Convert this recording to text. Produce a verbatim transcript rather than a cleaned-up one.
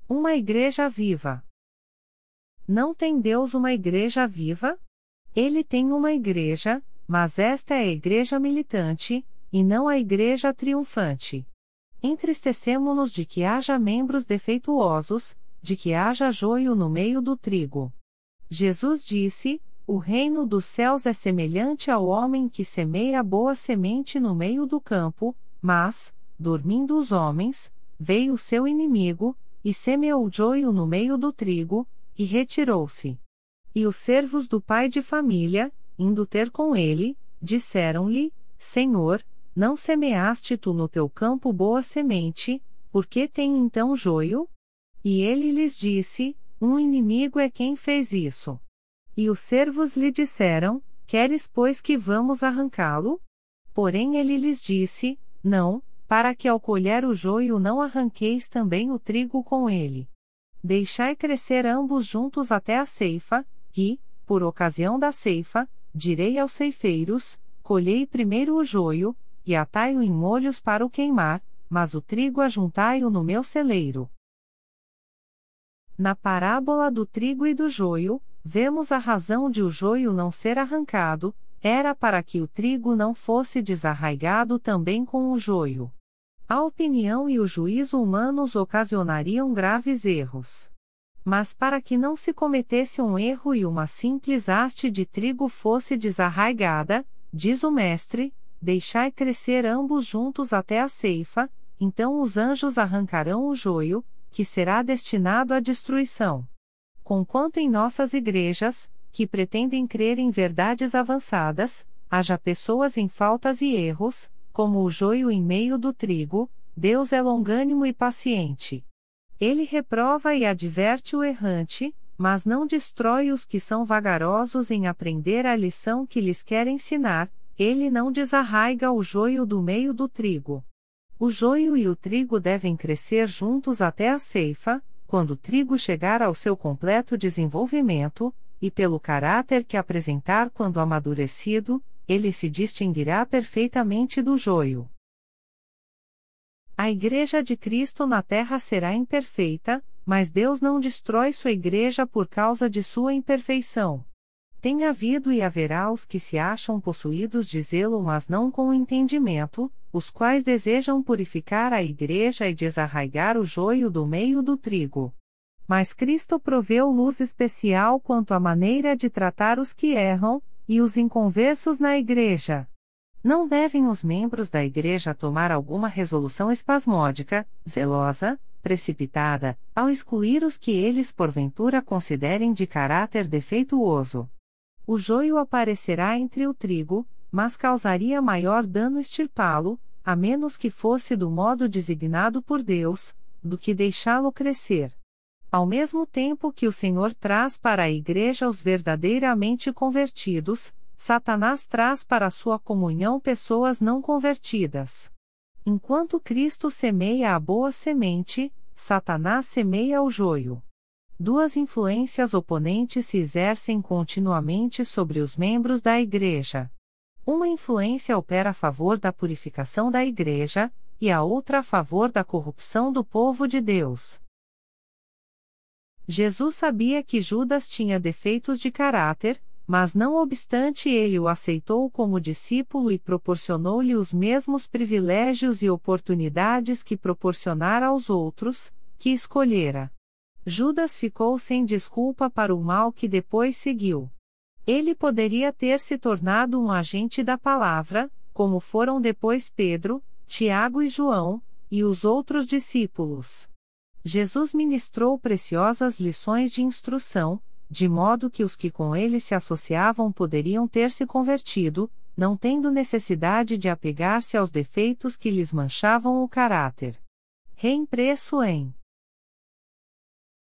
Uma igreja viva. Não tem Deus uma igreja viva? Ele tem uma igreja, mas esta é a igreja militante, e não a igreja triunfante. Entristecemo-nos de que haja membros defeituosos, de que haja joio no meio do trigo. Jesus disse: o reino dos céus é semelhante ao homem que semeia boa semente no meio do campo, mas, dormindo os homens, veio o seu inimigo, e semeou o joio no meio do trigo, e retirou-se. E os servos do pai de família, indo ter com ele, disseram-lhe: Senhor, não semeaste tu no teu campo boa semente, por que tem então joio? E ele lhes disse: um inimigo é quem fez isso. E os servos lhe disseram: queres pois que vamos arrancá-lo? Porém ele lhes disse: não, para que ao colher o joio não arranqueis também o trigo com ele. Deixai crescer ambos juntos até a ceifa, e, por ocasião da ceifa, direi aos ceifeiros: colhei primeiro o joio, e atai-o em molhos para o queimar, mas o trigo ajuntai-o no meu celeiro. Na parábola do trigo e do joio, vemos a razão de o joio não ser arrancado, era para que o trigo não fosse desarraigado também com o joio. A opinião e o juízo humanos ocasionariam graves erros. Mas para que não se cometesse um erro e uma simples haste de trigo fosse desarraigada, diz o mestre, deixai crescer ambos juntos até a ceifa, então os anjos arrancarão o joio, que será destinado à destruição. Conquanto em nossas igrejas, que pretendem crer em verdades avançadas, haja pessoas em faltas e erros, como o joio em meio do trigo, Deus é longânimo e paciente. Ele reprova e adverte o errante, mas não destrói os que são vagarosos em aprender a lição que lhes quer ensinar, ele não desarraiga o joio do meio do trigo. O joio e o trigo devem crescer juntos até a ceifa, quando o trigo chegar ao seu completo desenvolvimento, e pelo caráter que apresentar quando amadurecido, ele se distinguirá perfeitamente do joio. A Igreja de Cristo na Terra será imperfeita, mas Deus não destrói sua Igreja por causa de sua imperfeição. Tem havido e haverá os que se acham possuídos de zelo mas não com entendimento, os quais desejam purificar a Igreja e desarraigar o joio do meio do trigo. Mas Cristo proveu luz especial quanto à maneira de tratar os que erram, e os inconversos na Igreja. Não devem os membros da Igreja tomar alguma resolução espasmódica, zelosa, precipitada, ao excluir os que eles porventura considerem de caráter defeituoso. O joio aparecerá entre o trigo, mas causaria maior dano extirpá-lo, a menos que fosse do modo designado por Deus, do que deixá-lo crescer. Ao mesmo tempo que o Senhor traz para a Igreja os verdadeiramente convertidos, Satanás traz para a sua comunhão pessoas não convertidas. Enquanto Cristo semeia a boa semente, Satanás semeia o joio. Duas influências oponentes se exercem continuamente sobre os membros da Igreja. Uma influência opera a favor da purificação da Igreja, e a outra a favor da corrupção do povo de Deus. Jesus sabia que Judas tinha defeitos de caráter, mas não obstante ele o aceitou como discípulo e proporcionou-lhe os mesmos privilégios e oportunidades que proporcionara aos outros, que escolhera. Judas ficou sem desculpa para o mal que depois seguiu. Ele poderia ter se tornado um agente da palavra, como foram depois Pedro, Tiago e João, e os outros discípulos. Jesus ministrou preciosas lições de instrução, de modo que os que com ele se associavam poderiam ter se convertido, não tendo necessidade de apegar-se aos defeitos que lhes manchavam o caráter. Reimpresso em